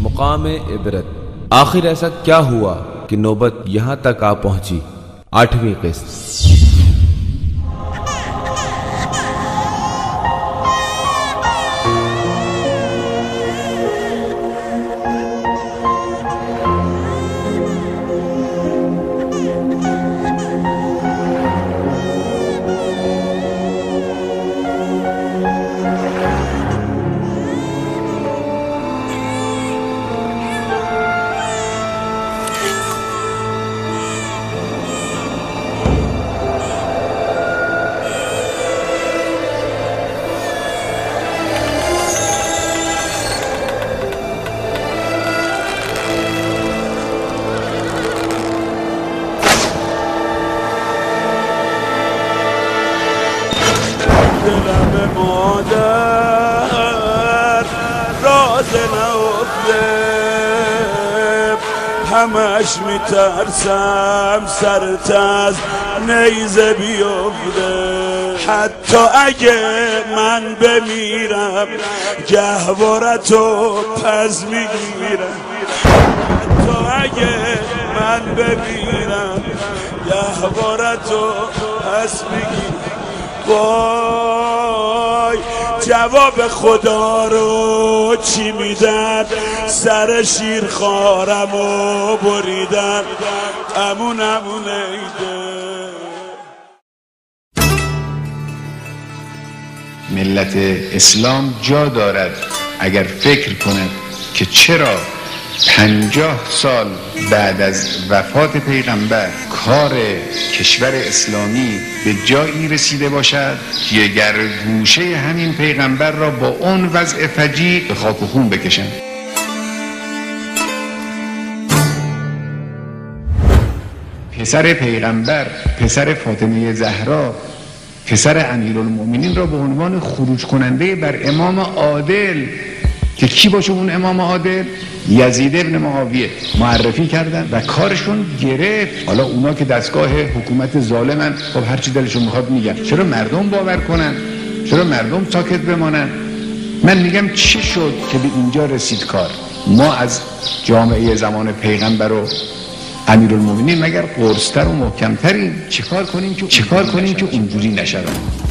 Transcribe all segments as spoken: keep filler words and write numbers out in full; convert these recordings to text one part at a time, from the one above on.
मुकाम इबरत। आखिर ऐसा क्या हुआ कि नौबत यहाँ तक आ पहुंची। आठवीं किस्त। دلم مادر راز نهفته، همش میترسم سرت از نیزه بیفته. حتی اگه من بمیرم گهوارتو پس میگیرم. حتی اگه من بمیرم گهوارتو پس میگیرم. وای جواب خدا رو چی میدن؟ سر شیر خارم و بریدن. امون امون ایده. ملت اسلام جا دارد اگر فکر کند که چرا پنجاه سال بعد از وفات پیغمبر کار کشور اسلامی به جایی رسیده باشد که اگر گوشه همین پیغمبر را با اون وضع فجیع به خاک و خون بکشن. پسر پیغمبر، پسر فاطمه زهرا، پسر امیرالمؤمنین را به عنوان خروج کننده بر امام عادل که کی باشه اون امام عادل؟ یزید ابن معاویه معرفی کردن و کارشون گرفت. حالا اونا که دستگاه حکومت ظالمن، خب هر چی دلشون میخواد میگن. چرا مردم باور کنن؟ چرا مردم ساکت بمانن؟ من میگم چی شد که به اینجا رسید کار؟ ما از جامعه زمان پیغمبر و امیرالمؤمنین مگر قرص‌تر و محکم‌تریم؟ چیکار کنیم که چیکار کنیم که اونجوری نشود؟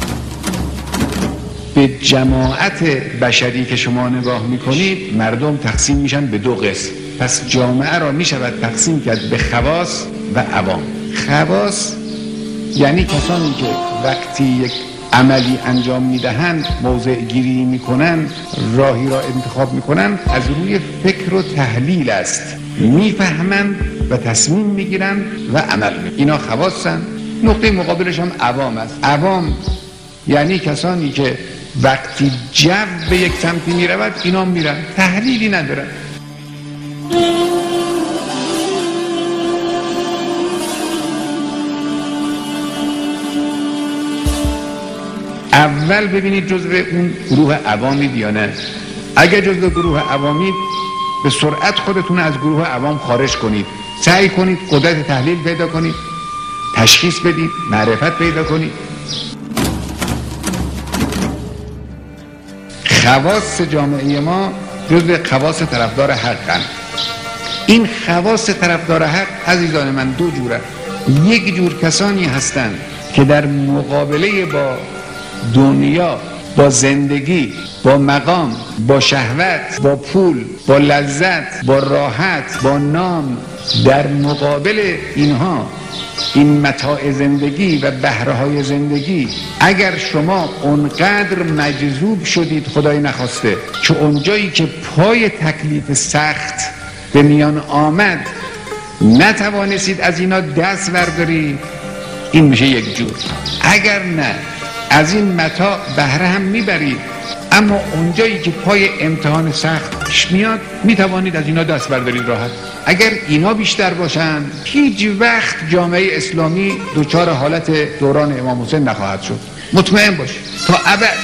به جماعت بشری که شما نگاه میکنید مردم تقسیم میشن به دو قسم. پس جامعه را میشود تقسیم کرد به خواص و عوام. خواص یعنی کسانی که وقتی یک عملی انجام میدهند، موضع گیری میکنن، راهی را انتخاب میکنن، از روی فکر و تحلیل است، میفهمند و تصمیم میگیرن و عمل میکنن. اینا خواصن. نقطه مقابلش هم عوام است. عوام یعنی کسانی که وقتی جو به یک سمتی می رود اینا می رن، تحلیلی ندارن. اول ببینید جزو اون گروه عوامید یا نه. اگر جزو گروه عوامید به سرعت خودتون از گروه عوام خارج کنید. سعی کنید قدرت تحلیل پیدا کنید، تشخیص بدید، معرفت پیدا کنید. خواص جامعه ما جزو خواص طرفدار حقن. این خواص طرفدار حق عزیزان من دو جوره. یک جور کسانی هستند که در مقابله با دنیا، با زندگی، با مقام، با شهوت، با پول، با لذت، با راحت، با نام، در مقابل اینها، این متاع زندگی و بهره‌های زندگی، اگر شما اونقدر مجذوب شدید خدای نخواسته که اونجایی که پای تکلیف سخت به میان آمد نتوانستید از اینا دست بردارید، این میشه یک جور. اگر نه از این متاع بهره هم میبرید، اما اونجایی که پای امتحان سخت میاد میتوانید از اینا دست بردارید راحت. اگر اینا بیشتر باشن هیچ وقت جامعه اسلامی دچار حالت دوران امام حسین نخواهد شد. مطمئن باش تا ابد.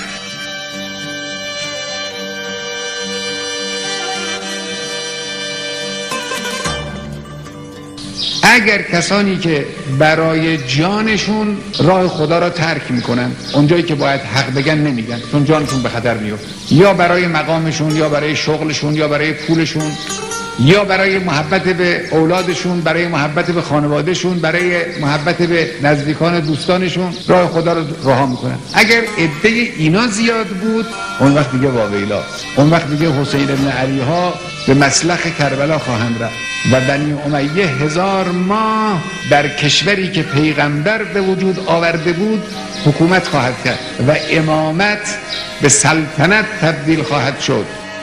اگر کسانی که برای جانشون راه خدا را ترک میکنن، اونجایی که باید حق بگن نمیگن چون جانشون به خطر میفته، یا برای مقامشون یا برای شغلشون یا برای پولشون یا برای محبت به اولادشون، برای محبت به خانوادهشون، برای محبت به نزدیکان دوستانشون راه خدا رو رها میکنن. اگر عده اینا زیاد بود، اون وقت دیگه واویلا، اون وقت دیگه حسین بن علی ها به مسلخ کربلا خواهند رفت و بنی امیه هزار ماه در کشوری که پیغمبر به وجود آورده بود حکومت خواهد کرد و امامت به سلطنت تبدیل خواهد شد.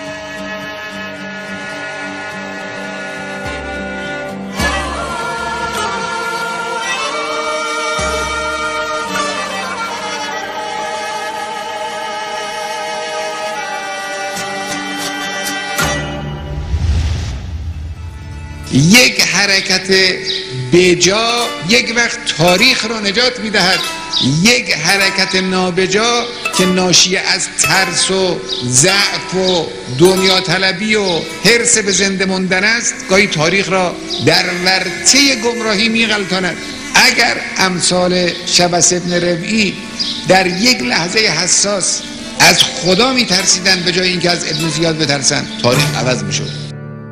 یک حرکت بجا یک وقت تاریخ را نجات میدهد، یک حرکت نابجا که ناشی از ترس و ضعف و دنیا طلبی و حرص به زنده موندن است گاهی تاریخ را در ورطه گمراهی میغلطاند. اگر امثال شبس ابن ربعی در یک لحظه حساس از خدا میترسیدن به جای اینکه از ابن زیاد بترسن، تاریخ عوض میشد.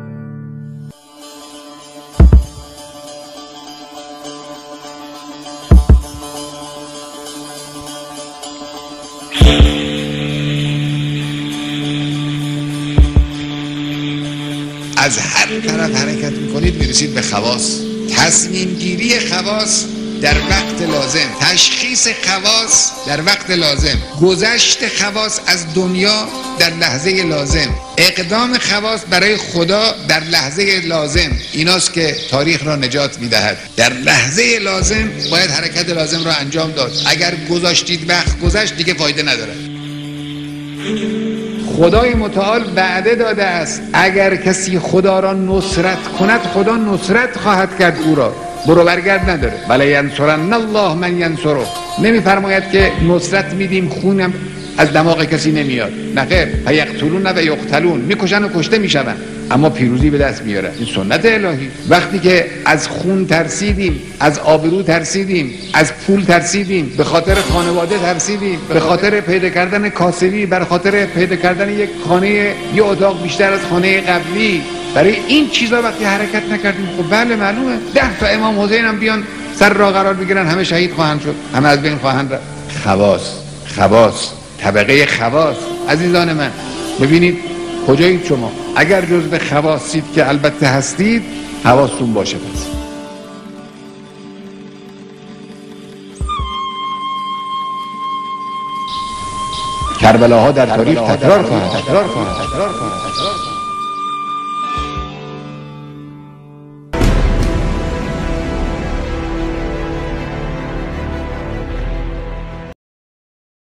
از هر طرف حرکت میکنید میرسید به خواص. تصمیم گیری خواص در وقت لازم، تشخیص خواص در وقت لازم، گذشت خواص از دنیا در لحظه لازم، اقدام خواص برای خدا در لحظه لازم، ایناست که تاریخ را نجات میدهد. در لحظه لازم باید حرکت لازم را انجام داد. اگر گذاشتید وقت گذشت دیگه فایده نداره. خدای متعال وعده داده است اگر کسی خدا را نصرت کند خدا نصرت خواهد کرد او را، برو برگرد نداره. بله ینصرن الله من ینصره. نمیفرماید که نصرت میدیم خونم از دماغ کسی نمیاد، نه خیر، فیقتلون و یقتلون، میکشن و کشته میشون اما پیروزی به دست میاره. این سنت الهی. وقتی که از خون ترسیدیم، از آبرو ترسیدیم، از پول ترسیدیم، به خاطر خانواده ترسیدیم، به خاطر پیدا کردن کاسبی، بر خاطر پیدا کردن یک خانه یه اتاق بیشتر از خانه قبلی، برای این چیزا وقتی حرکت نکردیم، خب بله معلومه ده تا امام حسین هم بیان سر را قرار بگیرن همه شهید خواهند شد، همه از بین خواهند رفت. خواص، خواص، طبقه خواص. عزیزان من ببینید کجایید شما؟ اگر جزء خواصید که البته هستید، حواستون باشه. پس کربلاها در تاریخ تکرار خواهد تکرار خواهد تکرار خواهد